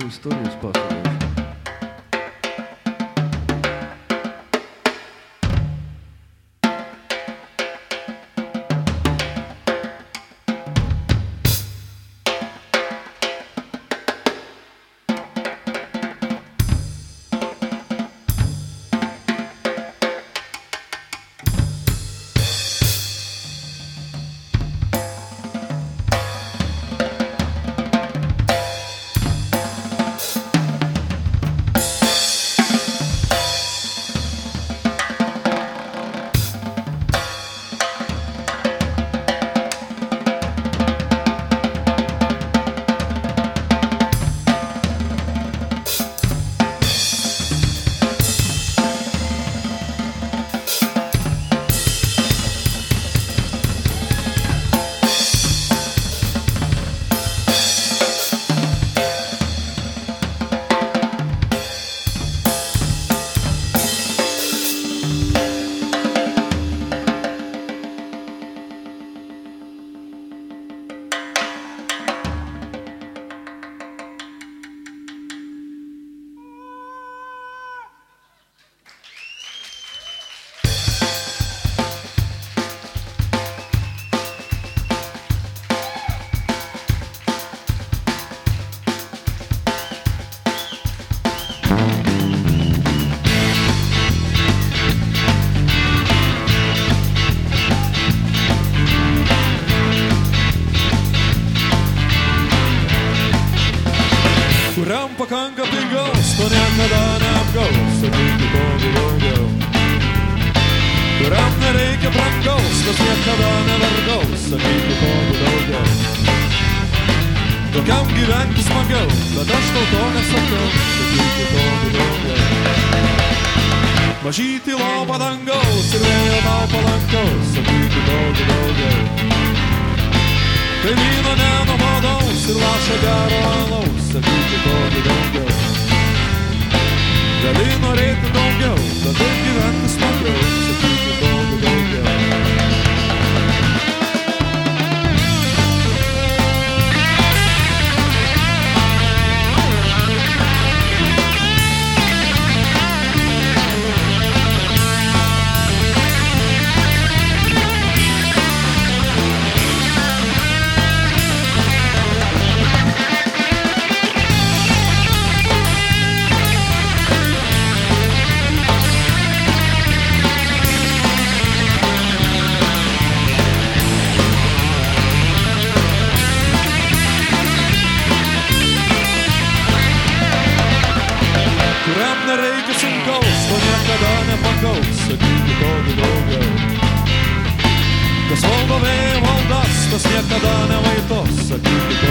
istorijas pasakos. Kuriam pakanka pigaus, to niekada neapgaus, sakyti tokį daugiau. Kuriam nereikia brangaus, tas niekada nevergaus, sakyti tokį daugiau. Tokiam gyventi smagiau, bet aš tau to nesakiau, sakyti tokį daugiau. Mažyti lopą dangaus ir vėjo tau palankaus, sakyti tokį daugiau. Kai vyno nenubodaus ir lašą gero alaus, sakyti tokį daugiau. Gali norėti daugiau, bet taip gyventi smagiau, sakyti tokį daugiau. Kuriam nereikia sunkaus, to niekada nepagaus, sakyti tokį daugiau. Kas valdo vėjo valdas, tas niekada nevaitos, sakyti tokį